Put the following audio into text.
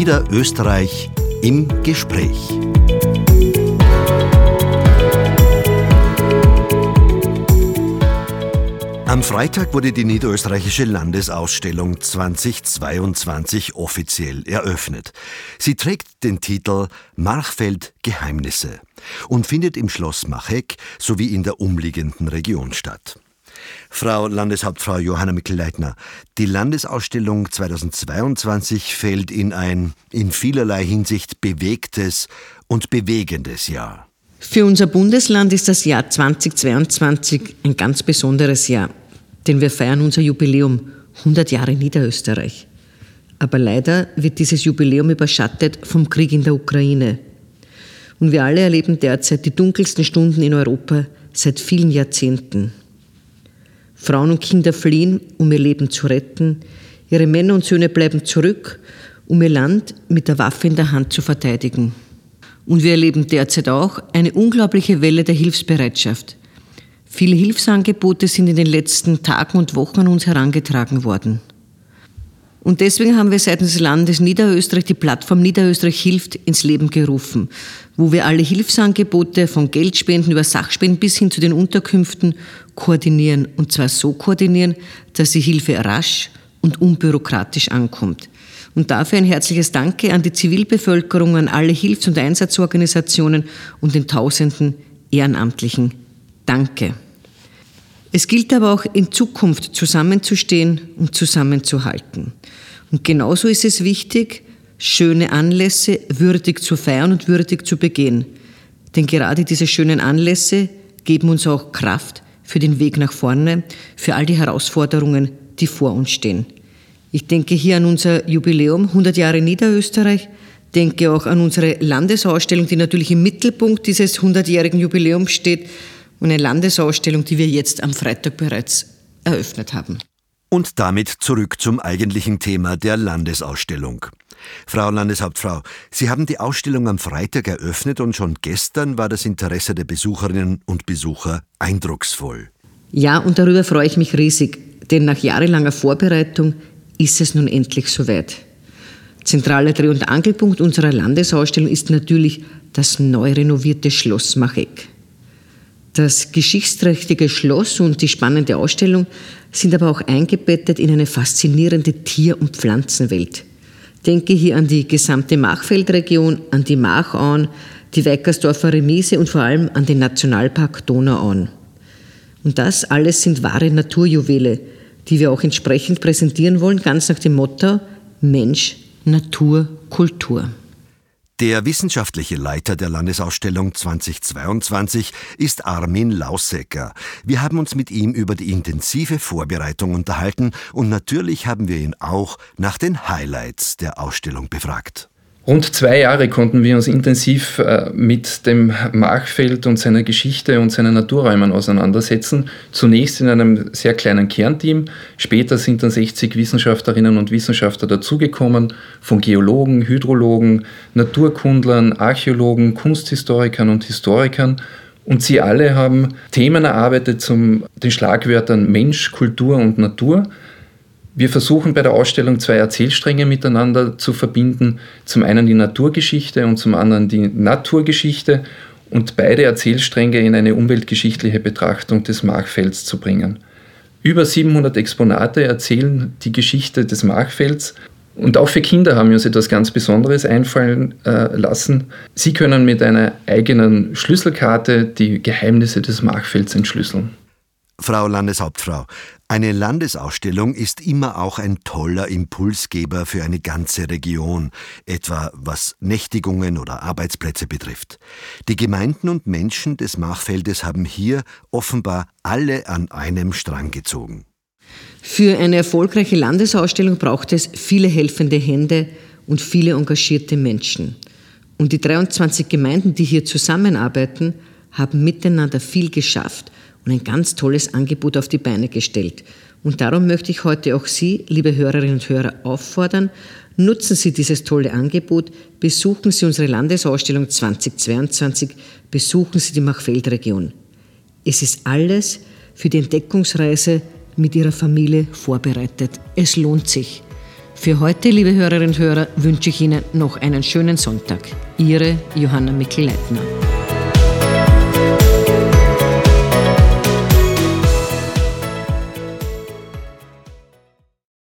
Niederösterreich im Gespräch. Am Freitag wurde die Niederösterreichische Landesausstellung 2022 offiziell eröffnet. Sie trägt den Titel Machfeld Geheimnisse und findet im Schloss Macheck sowie in der umliegenden Region statt. Frau Landeshauptfrau Johanna Mikl-Leitner, die Landesausstellung 2022 fällt in ein in vielerlei Hinsicht bewegtes und bewegendes Jahr. Für unser Bundesland ist das Jahr 2022 ein ganz besonderes Jahr, denn wir feiern unser Jubiläum, 100 Jahre Niederösterreich. Aber leider wird dieses Jubiläum überschattet vom Krieg in der Ukraine. Und wir alle erleben derzeit die dunkelsten Stunden in Europa seit vielen Jahrzehnten. Frauen und Kinder fliehen, um ihr Leben zu retten. Ihre Männer und Söhne bleiben zurück, um ihr Land mit der Waffe in der Hand zu verteidigen. Und wir erleben derzeit auch eine unglaubliche Welle der Hilfsbereitschaft. Viele Hilfsangebote sind in den letzten Tagen und Wochen an uns herangetragen worden. Und deswegen haben wir seitens des Landes Niederösterreich die Plattform Niederösterreich hilft ins Leben gerufen, wo wir alle Hilfsangebote von Geldspenden über Sachspenden bis hin zu den Unterkünften koordinieren. Und zwar so koordinieren, dass die Hilfe rasch und unbürokratisch ankommt. Und dafür ein herzliches Danke an die Zivilbevölkerung, an alle Hilfs- und Einsatzorganisationen und den tausenden Ehrenamtlichen. Danke. Es gilt aber auch in Zukunft zusammenzustehen und zusammenzuhalten. Und genauso ist es wichtig, schöne Anlässe würdig zu feiern und würdig zu begehen. Denn gerade diese schönen Anlässe geben uns auch Kraft für den Weg nach vorne, für all die Herausforderungen, die vor uns stehen. Ich denke hier an unser Jubiläum, 100 Jahre Niederösterreich, denke auch an unsere Landesausstellung, die natürlich im Mittelpunkt dieses 100-jährigen Jubiläums steht, und eine Landesausstellung, die wir jetzt am Freitag bereits eröffnet haben. Und damit zurück zum eigentlichen Thema der Landesausstellung. Frau Landeshauptfrau, Sie haben die Ausstellung am Freitag eröffnet und schon gestern war das Interesse der Besucherinnen und Besucher eindrucksvoll. Ja, und darüber freue ich mich riesig, denn nach jahrelanger Vorbereitung ist es nun endlich soweit. Zentraler Dreh- und Angelpunkt unserer Landesausstellung ist natürlich das neu renovierte Schloss Macheck. Das geschichtsträchtige Schloss und die spannende Ausstellung sind aber auch eingebettet in eine faszinierende Tier- und Pflanzenwelt. Denke hier an die gesamte Machfeldregion, an die Machauen, die Weikersdorfer Remise und vor allem an den Nationalpark Donauauen. Und das alles sind wahre Naturjuwele, die wir auch entsprechend präsentieren wollen, ganz nach dem Motto Mensch, Natur, Kultur. Der wissenschaftliche Leiter der Landesausstellung 2022 ist Armin Lausecker. Wir haben uns mit ihm über die intensive Vorbereitung unterhalten und natürlich haben wir ihn auch nach den Highlights der Ausstellung befragt. Rund 2 Jahre konnten wir uns intensiv mit dem Machfeld und seiner Geschichte und seinen Naturräumen auseinandersetzen. Zunächst in einem sehr kleinen Kernteam. Später sind dann 60 Wissenschaftlerinnen und Wissenschaftler dazugekommen, von Geologen, Hydrologen, Naturkundlern, Archäologen, Kunsthistorikern und Historikern. Und sie alle haben Themen erarbeitet zum den Schlagwörtern Mensch, Kultur und Natur. Wir versuchen bei der Ausstellung 2 Erzählstränge miteinander zu verbinden. Zum einen die Naturgeschichte und zum anderen die Naturgeschichte und beide Erzählstränge in eine umweltgeschichtliche Betrachtung des Machfelds zu bringen. Über 700 Exponate erzählen die Geschichte des Machfelds und auch für Kinder haben wir uns etwas ganz Besonderes einfallen lassen. Sie können mit einer eigenen Schlüsselkarte die Geheimnisse des Machfelds entschlüsseln. Frau Landeshauptfrau, eine Landesausstellung ist immer auch ein toller Impulsgeber für eine ganze Region, etwa was Nächtigungen oder Arbeitsplätze betrifft. Die Gemeinden und Menschen des Machfeldes haben hier offenbar alle an einem Strang gezogen. Für eine erfolgreiche Landesausstellung braucht es viele helfende Hände und viele engagierte Menschen. Und die 23 Gemeinden, die hier zusammenarbeiten, haben miteinander viel geschafft und ein ganz tolles Angebot auf die Beine gestellt. Und darum möchte ich heute auch Sie, liebe Hörerinnen und Hörer, auffordern, nutzen Sie dieses tolle Angebot, besuchen Sie unsere Landesausstellung 2022, besuchen Sie die Machfeldregion. Es ist alles für die Entdeckungsreise mit Ihrer Familie vorbereitet. Es lohnt sich. Für heute, liebe Hörerinnen und Hörer, wünsche ich Ihnen noch einen schönen Sonntag. Ihre Johanna Mikl-Leitner.